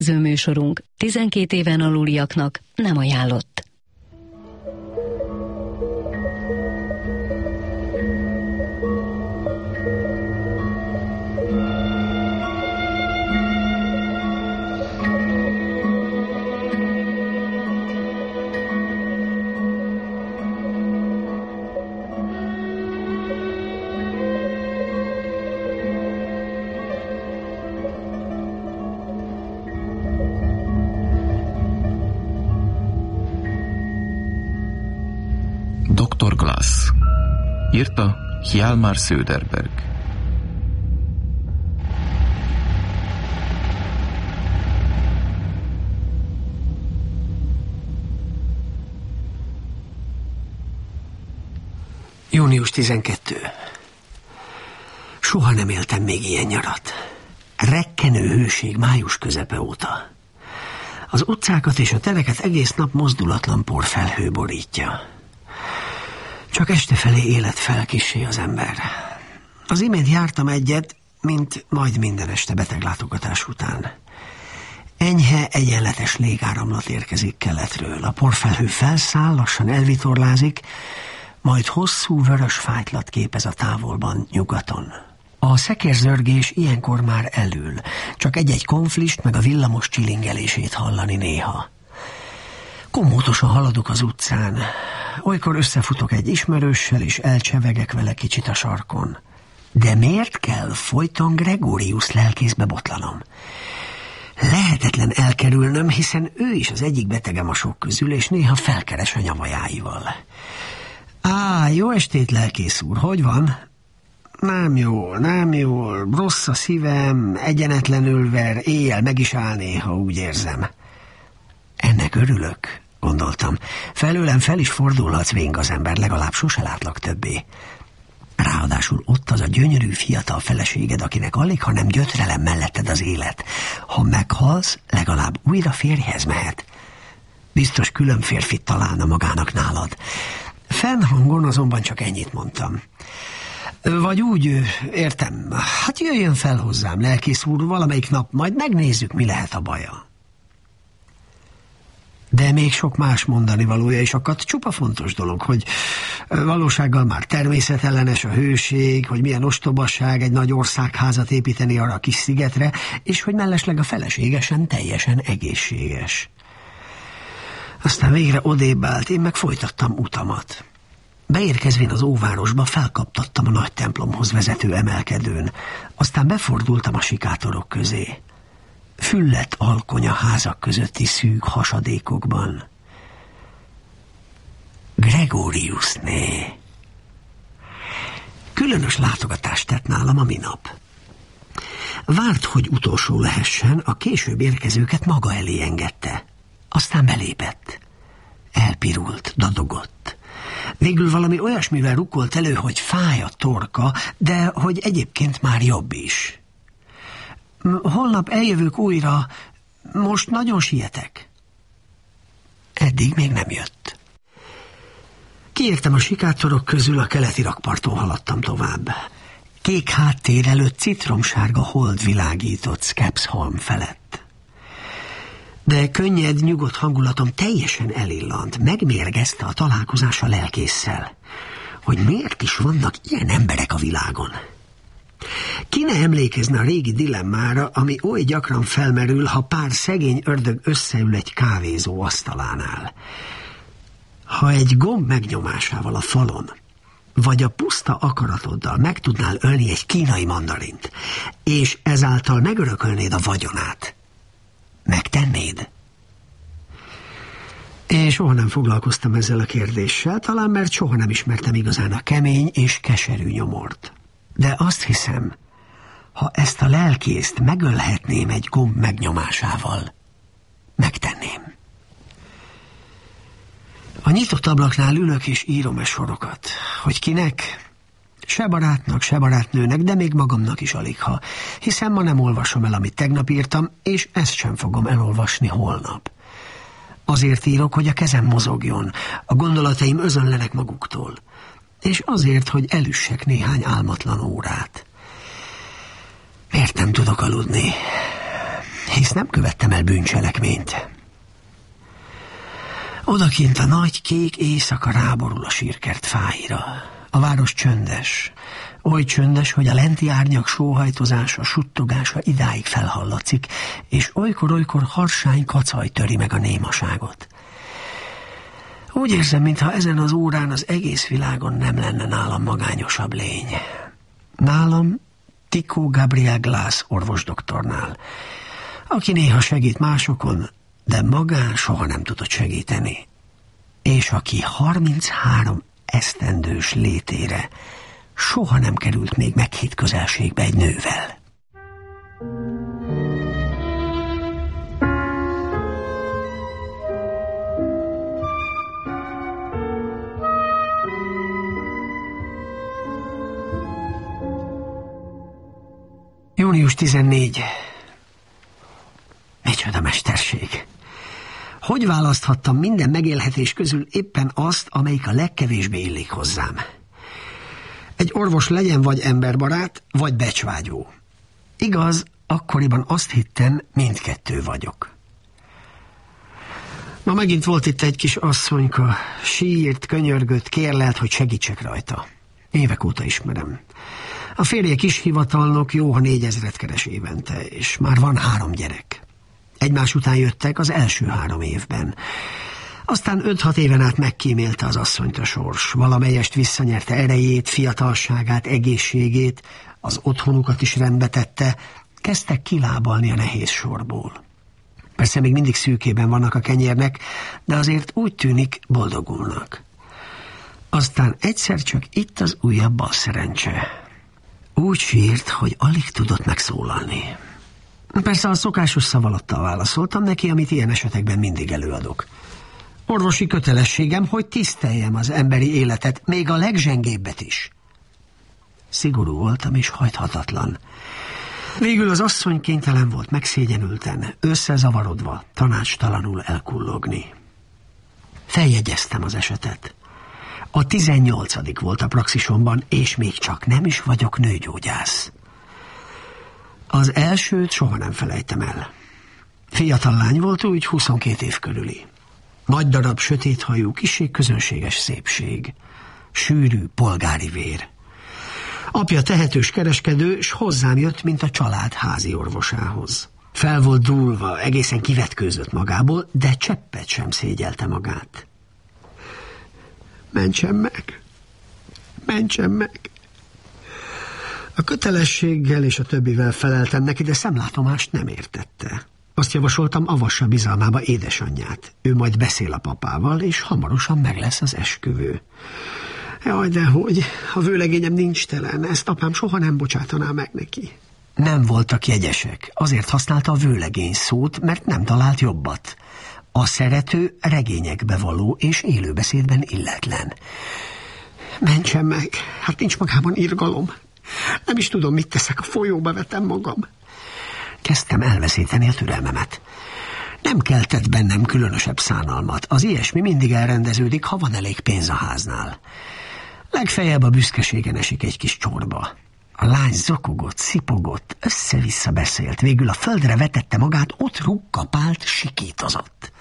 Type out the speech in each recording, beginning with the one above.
Műsorunk 12 éven aluliaknak nem ajánlott. Dr. Glass. Írta Hjalmar Söderberg. Június 12. Soha nem éltem még ilyen nyarat. Rekkenő hőség május közepe óta. Az utcákat és a tereket egész nap mozdulatlan porfelhő borítja. Csak este felé élet fel kissé az ember. Az imént jártam egyet, mint majd minden este beteglátogatás után. Enyhe, egyenletes légáramlat érkezik keletről. A porfelhő felszáll, lassan elvitorlázik, majd hosszú vörös fájtlat képez a távolban, nyugaton. A szekérzörgés ilyenkor már elül, csak egy-egy konflist meg a villamos csilingelését hallani néha. Komótosan haladok az utcán. Olykor összefutok egy ismerőssel, és elcsevegek vele kicsit a sarkon. De miért kell folyton Gregorius lelkészbe botlanom? Lehetetlen elkerülnöm, hiszen ő is az egyik betegem a sok közül, és néha felkeres a nyavajáival. Jó estét, lelkész úr, hogy van? Nem jól, rossz a szívem, egyenetlenül ver, éjjel meg is áll néha, úgy érzem. Ennek örülök, gondoltam. Felőlem fel is fordulhatsz, vénk az ember, legalább sose látlak többé. Ráadásul ott az a gyönyörű fiatal feleséged, akinek alig, ha nem gyötrelem melletted az élet. Ha meghalsz, legalább újra férjhez mehet. Biztos külön férfit találna magának nálad. Fennhangon azonban csak ennyit mondtam. Vagy úgy, értem, hát jöjjön fel hozzám, lelkész úr, valamelyik nap, majd megnézzük, mi lehet a baja. De még sok más mondani valója is akadt. Csupa fontos dolog, hogy valósággal már természetellenes a hőség, hogy milyen ostobasság egy nagy országházat építeni arra a kis szigetre, és hogy mellesleg a feleségesen teljesen egészséges. Aztán végre odébb állt, én meg folytattam utamat. Beérkezvén az óvárosba felkaptattam a nagy templomhoz vezető emelkedőn, aztán befordultam a sikátorok közé. Füllett alkony a házak közötti szűk hasadékokban. Gregoriusné. Különös látogatást tett nálam a minap. Várt, hogy utolsó lehessen, a később érkezőket maga elé engedte. Aztán belépett. Elpirult, dadogott. Végül valami olyasmivel rukkolt elő, hogy fáj a torka, de hogy egyébként már jobb is. Holnap eljövök újra, most nagyon sietek. Eddig még nem jött. Kiértem a sikátorok közül, a keleti rakparton haladtam tovább. Kék háttér előtt citromsárga hold világított Skepsholm felett. De könnyed, nyugodt hangulatom teljesen elillant, megmérgezte a találkozás a lelkésszel, hogy miért is vannak ilyen emberek a világon. Ki ne emlékezne a régi dilemmára, ami oly gyakran felmerül, ha pár szegény ördög összeül egy kávézó asztalánál. Ha egy gomb megnyomásával a falon, vagy a puszta akaratoddal meg tudnál ölni egy kínai mandarint, és ezáltal megörökölnéd a vagyonát, megtennéd? Én soha nem foglalkoztam ezzel a kérdéssel, talán mert soha nem ismertem igazán a kemény és keserű nyomort. De azt hiszem, ha ezt a lelkészt megölhetném egy gomb megnyomásával, megtenném. A nyitott ablaknál ülök és írom a sorokat, hogy kinek, se barátnak, se barátnőnek, de még magamnak is aligha, hiszen ma nem olvasom el, amit tegnap írtam, és ezt sem fogom elolvasni holnap. Azért írok, hogy a kezem mozogjon, a gondolataim özönlenek maguktól, és azért, hogy elüssek néhány álmatlan órát. Miért nem tudok aludni? hisz nem követtem el bűncselekményt. Odakint a nagy kék éjszaka ráborul a sírkert fáira. A város csöndes, oly csöndes, hogy a lenti árnyak sóhajtozása, suttogása idáig felhallatszik, és olykor-olykor harsány kacaj töri meg a némaságot. Úgy érzem, mintha ezen az órán az egész világon nem lenne nálam magányosabb lény. Nálam Tycho Gabriel Glass orvosdoktornál, aki néha segít másokon, de magán soha nem tudott segíteni, és aki 33 esztendős létére soha nem került még meghitt közelségbe egy nővel. Június 14. Micsoda mesterség! Hogy választhattam minden megélhetés közül éppen azt, amelyik a legkevésbé illik hozzám? Egy orvos legyen vagy emberbarát, vagy becsvágyó. Igaz, akkoriban azt hittem, mindkettő vagyok. Ma megint volt itt egy kis asszonyka, sírt, könyörgött, kérlelt, hogy segítsek rajta. Évek óta ismerem. A férje kis hivatalnok, jó, ha 4000 keres évente, és már van 3 gyerek. Egymás után jöttek az első 3 évben. Aztán 5-6 éven át megkímélte az asszonyt a sors. Valamelyest visszanyerte erejét, fiatalságát, egészségét, az otthonukat is rendbe tette, kezdtek kilábalni a nehéz sorból. Persze még mindig szűkében vannak a kenyérnek, de azért úgy tűnik, boldogulnak. Aztán egyszer csak itt az újabb balszerencse. Úgy sírt, hogy alig tudott megszólalni. Persze a szokásos szavalattal válaszoltam neki, amit ilyen esetekben mindig előadok. Orvosi kötelességem, hogy tiszteljem az emberi életet, még a legzsengébbet is. Szigorú voltam és hajthatatlan. Végül az asszony kénytelen volt megszégyenülten, összezavarodva, tanácstalanul elkullogni. Feljegyeztem az esetet. A 18. volt a praxisomban, és még csak nem is vagyok nőgyógyász. Az elsőt soha nem felejtem el. Fiatal lány volt, úgy 22 év körüli. Nagy darab, sötét hajú, kissé közönséges szépség. Sűrű, polgári vér. Apja tehetős kereskedő, s hozzám jött, mint a család házi orvosához. Fel volt dúlva, egészen kivetkőzött magából, de cseppet sem szégyelte magát. Mentsen meg! Mentsen meg! A kötelességgel és a többivel feleltem neki, de szemlátomást nem értette. Azt javasoltam, avassa bizalmába édesanyját. Ő majd beszél a papával, és hamarosan meg lesz az esküvő. Jaj, dehogy, a vőlegényem nincs telen, ezt apám soha nem bocsátaná meg neki. Nem voltak jegyesek, azért használta a vőlegény szót, mert nem talált jobbat. A szerető regényekbe való és élőbeszédben illetlen. Mentsen meg, hát nincs magában irgalom. Nem is tudom, mit teszek, a folyóba vetem magam. Kezdtem elveszíteni a türelmemet. Nem keltett bennem különösebb szánalmat. Az ilyesmi mindig elrendeződik, ha van elég pénz a háznál. Legfeljebb a büszkeségen esik egy kis csorba. A lány zokogott, szipogott, össze-vissza beszélt, végül a földre vetette magát, ott rukkapált, sikítozott.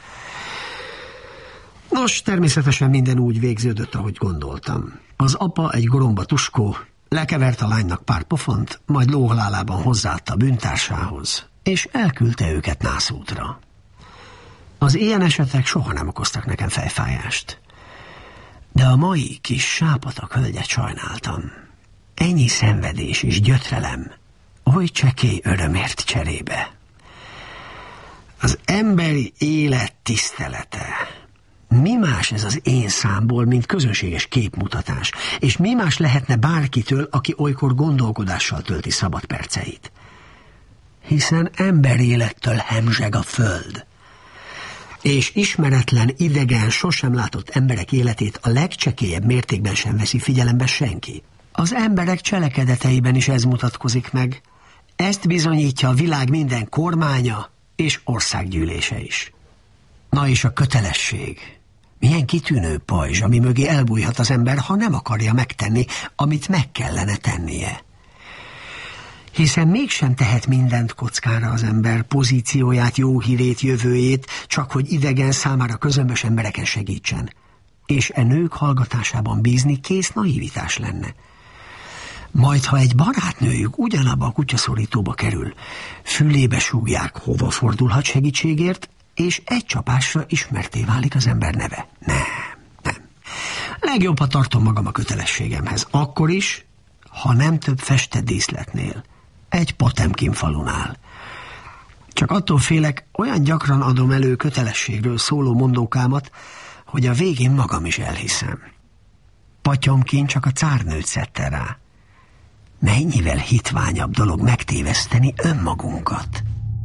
Nos, természetesen minden úgy végződött, ahogy gondoltam. Az apa, egy goromba tuskó, lekevert a lánynak pár pofont, majd lóhalálában hozzáadta a bűntársához, és elküldte őket nászútra. Az ilyen esetek soha nem okoztak nekem fejfájást. De a mai kis sápatak hölgyet sajnáltam. Ennyi szenvedés és gyötrelem, oly csekély örömért cserébe. Az emberi élet tisztelete. Mi más ez az én számból, mint közönséges képmutatás, és mi más lehetne bárkitől, aki olykor gondolkodással tölti szabad perceit? Hiszen emberélettől hemzseg a föld. És ismeretlen, idegen, sosem látott emberek életét a legcsekélyebb mértékben sem veszi figyelembe senki. Az emberek cselekedeteiben is ez mutatkozik meg. Ezt bizonyítja a világ minden kormánya és országgyűlése is. Na és a kötelesség. Milyen kitűnő pajzs, ami mögé elbújhat az ember, ha nem akarja megtenni, amit meg kellene tennie. Hiszen mégsem tehet mindent kockára az ember, pozícióját, jó hírét, jövőjét, csak hogy idegen, számára közömbös embereken segítsen. És nők hallgatásában bízni kész naivitás lenne. Majd, ha egy barátnőjük ugyanabba a kutyaszorítóba kerül, fülébe súgják, hova fordulhat segítségért, és egy csapásra ismerté válik az ember neve. Nem. Legjobb, ha tartom magam a kötelességemhez. Akkor is, ha nem több festett díszletnél. Egy Potemkin falunál. Csak attól félek, olyan gyakran adom elő kötelességről szóló mondókámat, hogy a végén magam is elhiszem. Potyomkin csak a cárnőt szedte rá. Mennyivel hitványabb dolog megtéveszteni önmagunkat.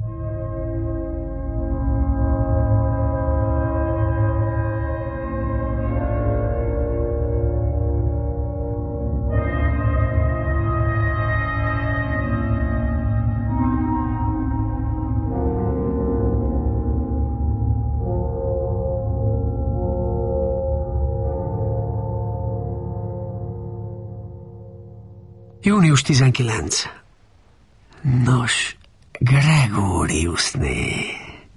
Június 19. Nos, Gregóriusné.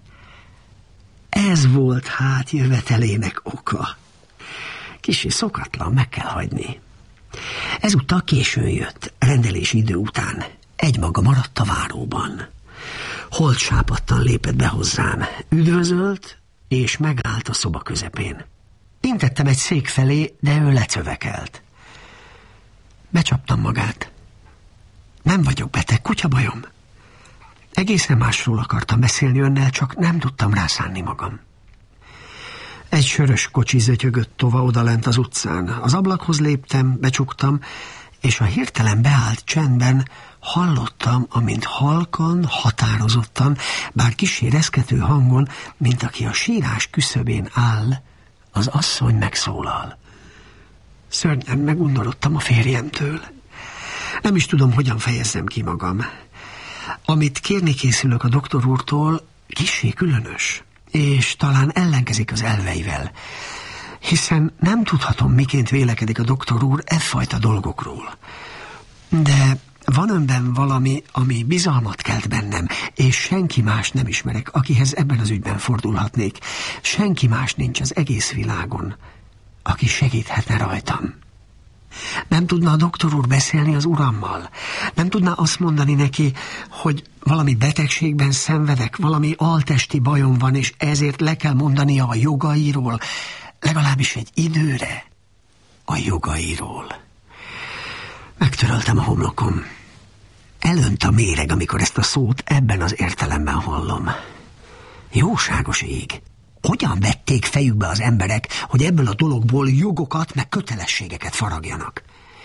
Ez volt hát jövetelének oka. Kissé szokatlan, meg kell hagyni. Ezúttal későn jött, rendelési idő után. Egymaga maradt a váróban. Holt sápadtan lépett be hozzám. Üdvözölt, és megállt a szoba közepén. Intettem egy szék felé, de ő lecövekelt. Becsaptam magát. Nem vagyok beteg, kutyabajom. Egészen másról akartam beszélni önnel, csak nem tudtam rászánni magam. Egy sörös kocsi zötyögött tova odalent az utcán. Az ablakhoz léptem, becsuktam, és a hirtelen beállt csendben hallottam, amint halkan, határozottan, bár kissé reszkető hangon, mint aki a sírás küszöbén áll, az asszony megszólal. Szörnyen megundorodtam a férjemtől. Nem is tudom, hogyan fejezzem ki magam. Amit kérni készülök a doktor úrtól, kissé különös, és talán ellenkezik az elveivel, hiszen nem tudhatom, miként vélekedik a doktor úr effajta dolgokról. De van önben valami, ami bizalmat kelt bennem, és senki más nem ismerek, akihez ebben az ügyben fordulhatnék. Senki más nincs az egész világon, aki segíthetne rajtam. Nem tudna a doktor úr beszélni az urammal? Nem tudná azt mondani neki, hogy valami betegségben szenvedek, valami altesti bajom van, és ezért le kell mondania a jogairól, legalábbis egy időre a jogairól. Megtöröltem a homlokom. Elönt a méreg, amikor ezt a szót ebben az értelemben hallom. Jóságos ég! Hogyan vették fejükbe az emberek, hogy ebből a dologból jogokat meg kötelességeket faragjanak?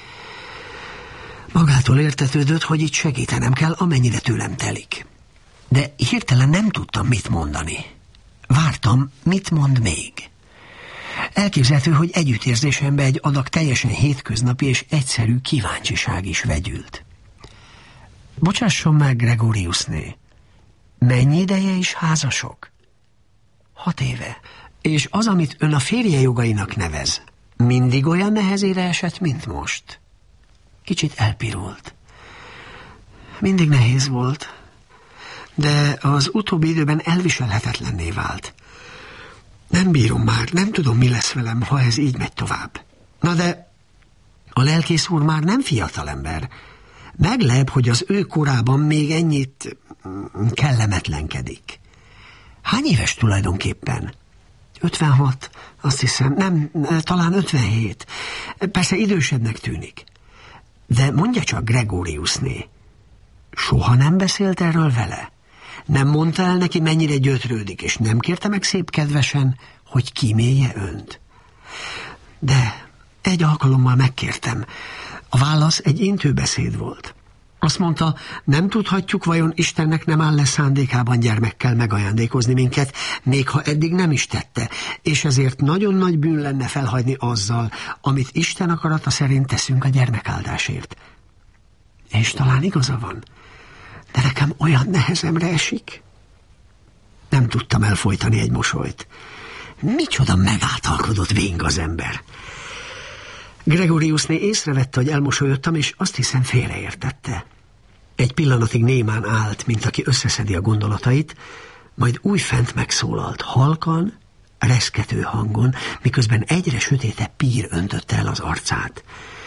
Magától értetődött, hogy itt segítenem kell, amennyire tőlem telik. De hirtelen nem tudtam, mit mondani. Vártam, mit mond még. Elképzelhető, hogy együttérzésembe egy adag teljesen hétköznapi és egyszerű kíváncsiság is vegyült. Bocsásson meg, Gregóriusné, mennyi ideje is házasok? 6 éve. És az, amit ön a férje jogainak nevez, mindig olyan nehezére esett, mint most? Kicsit elpirult. Mindig nehéz volt, de az utóbbi időben elviselhetetlenné vált. Nem bírom már, nem tudom, mi lesz velem, ha ez így megy tovább. Na de a lelkész úr már nem fiatalember. Meglep, hogy az ő korában még ennyit kellemetlenkedik. Hány éves tulajdonképpen? 56, azt hiszem, nem, talán 57. Persze idősebbnek tűnik. De mondja csak, Gregóriusné, soha nem beszélt erről vele? Nem mondta el neki, mennyire gyötrődik, és nem kérte meg szép kedvesen, hogy kímélje önt? De egy alkalommal megkértem. A válasz egy intőbeszéd volt. Azt mondta, nem tudhatjuk, vajon Istennek nem áll le szándékában gyermekkel megajándékozni minket, még ha eddig nem is tette, és ezért nagyon nagy bűn lenne felhagyni azzal, amit Isten akarata szerint teszünk a gyermekáldásért. És talán igaza van, de nekem olyan nehezemre esik. Nem tudtam elfojtani egy mosolyt. Micsoda megáltalkodott vénk az ember. Gregóriusné észrevette, hogy elmosolyodtam, és azt hiszem félreértette. Egy pillanatig némán állt, mint aki összeszedi a gondolatait, majd újfent megszólalt, halkan, reszkető hangon, miközben egyre sötétebb pír öntötte el az arcát.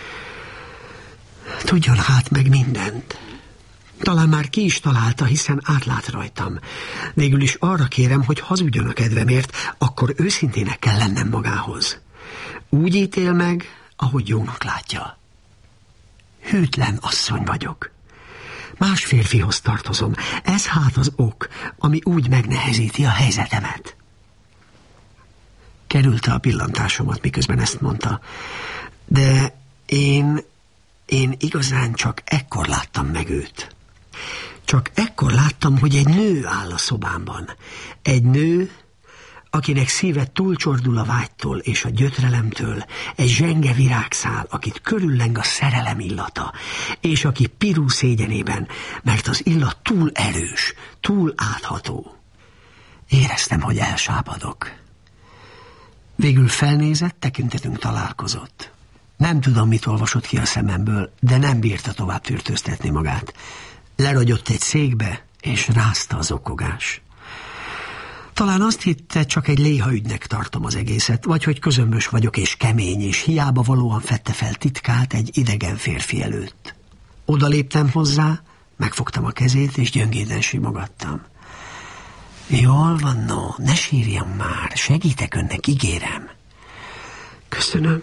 Tudjon hát meg mindent. Talán már ki is találta, hiszen átlát rajtam. Végül is arra kérem, hogy hazudjon a kedvemért, akkor őszintének kell lennem magához. Úgy ítél meg, ahogy jónak látja. Hűtlen asszony vagyok. Más férfihoz tartozom. Ez hát az ok, ami úgy megnehezíti a helyzetemet. Kerülte a pillantásomat, miközben ezt mondta. De én igazán csak ekkor láttam meg őt. Csak ekkor láttam, hogy egy nő áll a szobámban. Egy nő, akinek szíve túlcsordul a vágytól és a gyötrelemtől, egy zsenge virágszál, akit körülleng a szerelem illata, és aki pirú szégyenében, mert az illat túl erős, túl átható. Éreztem, hogy elsápadok. Végül felnézett, tekintetünk találkozott. Nem tudom, mit olvasott ki a szememből, de nem bírta tovább tűrtőztetni magát. Leragyott egy székbe, és rázta az okogás. Talán azt hitte, csak egy léhaügynek tartom az egészet, vagy hogy közömbös vagyok és kemény, és hiába valóan fedte fel titkát egy idegen férfi előtt. Oda léptem hozzá, megfogtam a kezét, és gyöngéden simogattam. Jól van, no, ne sírjam már, segítek önnek, ígérem. Köszönöm.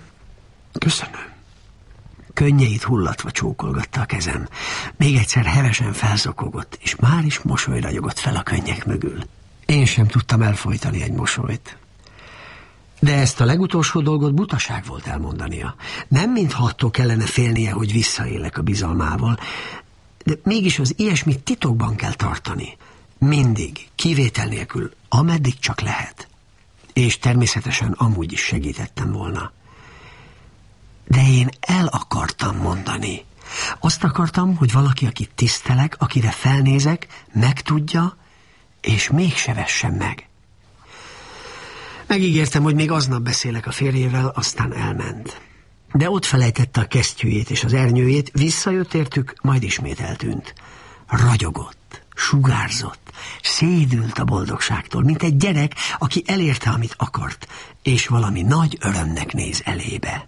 Könnyeit hullatva csókolgatta a kezem. Még egyszer hevesen felzokogott, és már is mosoly ragyogott fel a könnyek mögül. Én sem tudtam elfojtani egy mosolyt. De ezt a legutolsó dolgot butaság volt elmondania. Nem mintha attól kellene félnie, hogy visszaélek a bizalmával, de mégis az ilyesmit titokban kell tartani. Mindig, kivétel nélkül, ameddig csak lehet. És természetesen amúgy is segítettem volna. De én el akartam mondani. Azt akartam, hogy valaki, akit tisztelek, akire felnézek, megtudja, és mégse vessen meg. Megígértem, hogy még aznap beszélek a férjével, aztán elment. De ott felejtette a kesztyűjét és az ernyőjét, visszajött értük, majd ismét eltűnt. Ragyogott, sugárzott, szédült a boldogságtól, mint egy gyerek, aki elérte, amit akart, és valami nagy örömnek néz elébe.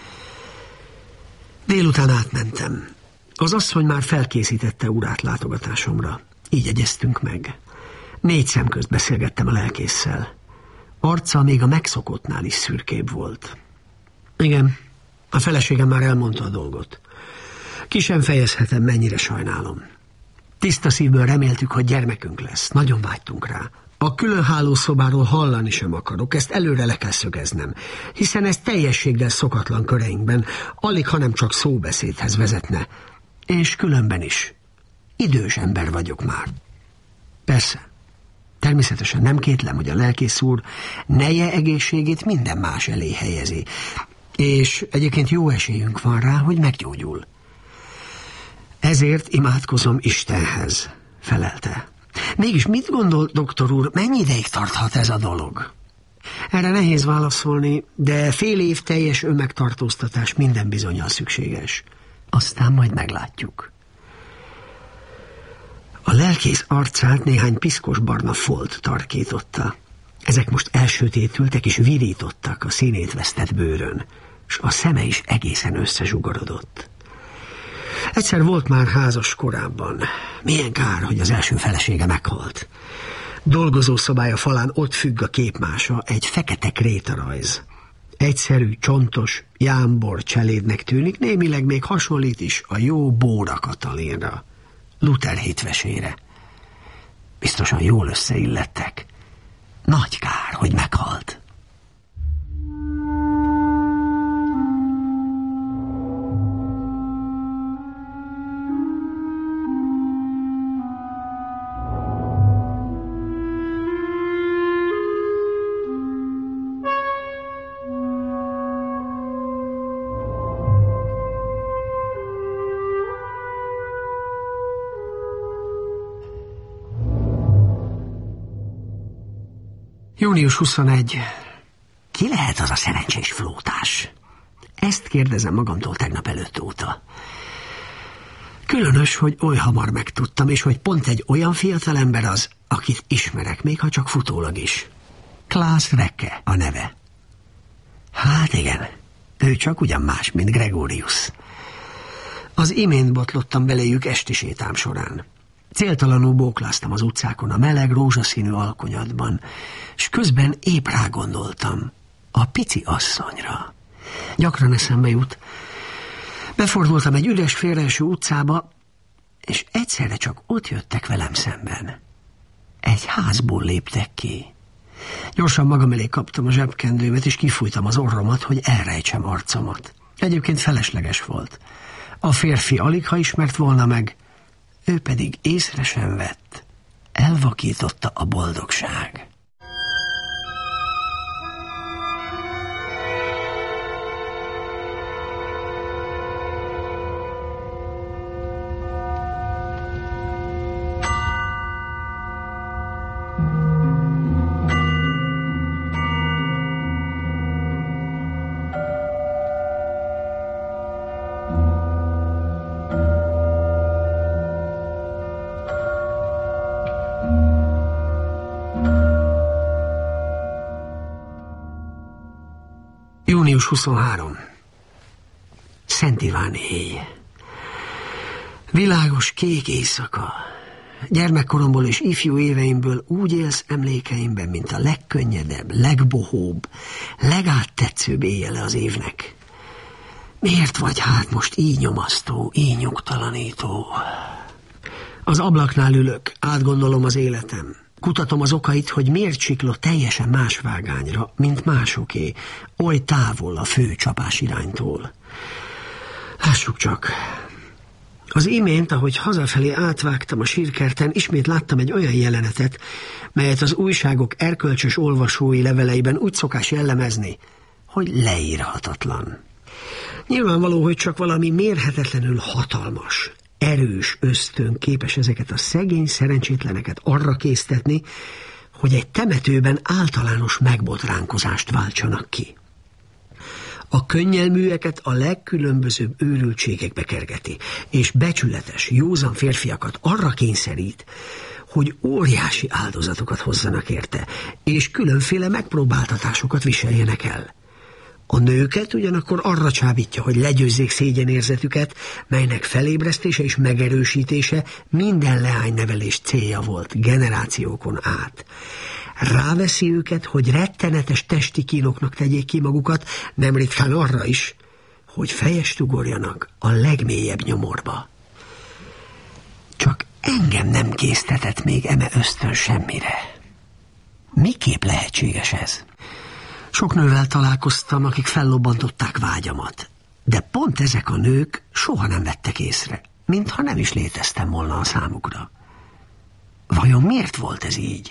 Délután átmentem. Az asszony már felkészítette urát látogatásomra. Így egyeztünk meg. 4 szem közt beszélgettem a lelkésszel. Arca még a megszokottnál is szürkébb volt. Igen, a feleségem már elmondta a dolgot. Ki sem fejezhetem, mennyire sajnálom. Tiszta szívből reméltük, hogy gyermekünk lesz. Nagyon vágytunk rá. A külön hálószobáról hallani sem akarok, ezt előre le kell szögeznem, hiszen ez teljességgel szokatlan köreinkben, alig, hanem csak szóbeszédhez vezetne. És különben is. Idős ember vagyok már. Persze, természetesen nem kétlem, hogy a lelkész úr neje egészségét minden más elé helyezi, és egyébként jó esélyünk van rá, hogy meggyógyul. Ezért imádkozom Istenhez, felelte. Mégis mit gondol, doktor úr, mennyi ideig tarthat ez a dolog? Erre nehéz válaszolni, de fél év teljes önmegtartóztatás minden bizonnyal szükséges. Aztán majd meglátjuk. A lelkész arcát néhány piszkos barna folt tarkította. Ezek most elsötétültek és virítottak a színét vesztett bőrön, s a szeme is egészen összezsugorodott. Egyszer volt már házas korábban. Milyen kár, hogy az első felesége meghalt. Dolgozószobája falán ott függ a képmása, egy fekete krétarajz. Egyszerű, csontos, jámbor cselédnek tűnik, némileg még hasonlít is a jó Bóra Katalinra, Luther hitvesére. Biztosan jól összeillettek. Nagy kár, hogy meghalt. Június 21. Ki lehet az a szerencsés flótás? Ezt kérdezem magamtól tegnap előtt óta. Különös, hogy oly hamar megtudtam, és hogy pont egy olyan fiatalember az, akit ismerek, még ha csak futólag is. Klaas Recke a neve. Hát igen, ő csak ugyan más, mint Gregorius. Az imént botlottam beléjük esti sétám során. Céltalanul bókláztam az utcákon a meleg, rózsaszínű alkonyatban, és közben épp rágondoltam a pici asszonyra. Gyakran eszembe jut. Befordultam egy üres félreeső utcába, és egyszerre csak ott jöttek velem szemben. Egy házból léptek ki. Gyorsan magam elé kaptam a zsebkendőmet, és kifújtam az orromat, hogy elrejtsem arcomat. Egyébként felesleges volt. A férfi aligha ismert volna meg, ő pedig észre sem vett. Elvakította a boldogság. Június 23. Szent Iván éj. Világos kék éjszaka. Gyermekkoromból és ifjú éveimből úgy élsz emlékeimben, mint a legkönnyedebb, legbohóbb, legáttetszőbb éjjele az évnek. Miért vagy hát most így nyomasztó, így nyugtalanító? Az ablaknál ülök, átgondolom az életem. Kutatom az okait, hogy miért siklott teljesen más vágányra, mint másoké, oly távol a fő csapás iránytól. Lássuk csak. Az imént, ahogy hazafelé átvágtam a sírkerten, ismét láttam egy olyan jelenetet, melyet az újságok erkölcsös olvasói leveleiben úgy szokás jellemezni, hogy leírhatatlan. Nyilvánvaló, hogy csak valami mérhetetlenül hatalmas, erős ösztön képes ezeket a szegény szerencsétleneket arra késztetni, hogy egy temetőben általános megbotránkozást váltsanak ki. A könnyelműeket a legkülönbözőbb őrültségekbe kergeti, és becsületes, józan férfiakat arra kényszerít, hogy óriási áldozatokat hozzanak érte, és különféle megpróbáltatásokat viseljenek el. A nőket ugyanakkor arra csábítja, hogy legyőzzék szégyenérzetüket, melynek felébresztése és megerősítése minden leánynevelés célja volt generációkon át. Ráveszi őket, hogy rettenetes testi kínoknak tegyék ki magukat, nem ritkán arra is, hogy fejest ugorjanak a legmélyebb nyomorba. Csak engem nem késztetett még eme ösztön semmire. Miképp lehetséges ez? Sok nővel találkoztam, akik fellobbantották vágyamat, de pont ezek a nők soha nem vettek észre, mintha nem is léteztem volna a számukra. Vajon miért volt ez így?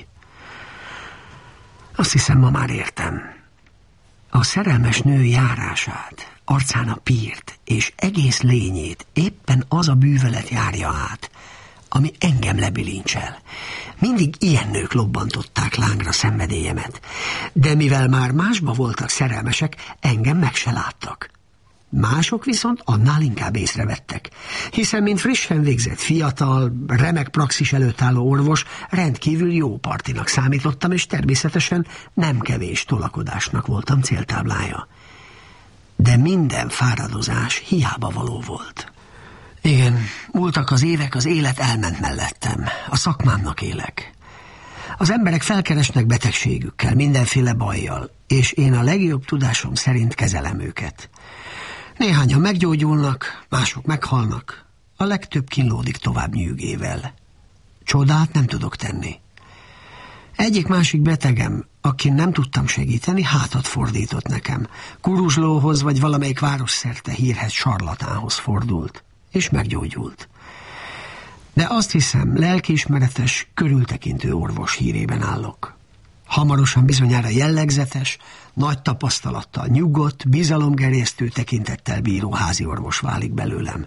Azt hiszem, ma már értem. A szerelmes nő járását, arcán a pírt és egész lényét éppen az a bűvölet járja át, ami engem lebilincsel. Mindig ilyen nők lobbantották lángra szenvedélyemet, de mivel már másba voltak szerelmesek, engem meg se láttak. Mások viszont annál inkább észrevettek, hiszen mint frissen végzett fiatal, remek praxis előtt álló orvos rendkívül jó partinak számítottam, és természetesen nem kevés tolakodásnak voltam céltáblája. De minden fáradozás hiába való volt. Igen, múltak az évek, az élet elment mellettem, a szakmámnak élek. Az emberek felkeresnek betegségükkel, mindenféle bajjal, és én a legjobb tudásom szerint kezelem őket. Néhányan meggyógyulnak, mások meghalnak, a legtöbb kínlódik tovább nyűgével. Csodát nem tudok tenni. Egyik-másik betegem, akin nem tudtam segíteni, hátat fordított nekem. Kuruzslóhoz vagy valamelyik városszerte hírhedt sarlatánhoz fordult, és meggyógyult. De azt hiszem, lelkiismeretes, körültekintő orvos hírében állok. Hamarosan bizonyára jellegzetes, nagy tapasztalattal nyugodt, bizalomgerjesztő tekintettel bíró háziorvos válik belőlem.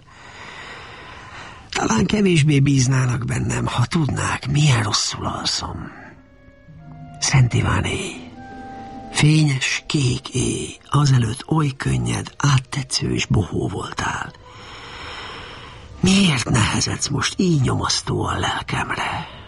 Talán kevésbé bíznának bennem, ha tudnák, milyen rosszul alszom. Szent Iván éj. Fényes, kék éj, azelőtt oly könnyed, áttetsző és bohó voltál. Miért nehezedsz most így nyomasztóan lelkemre?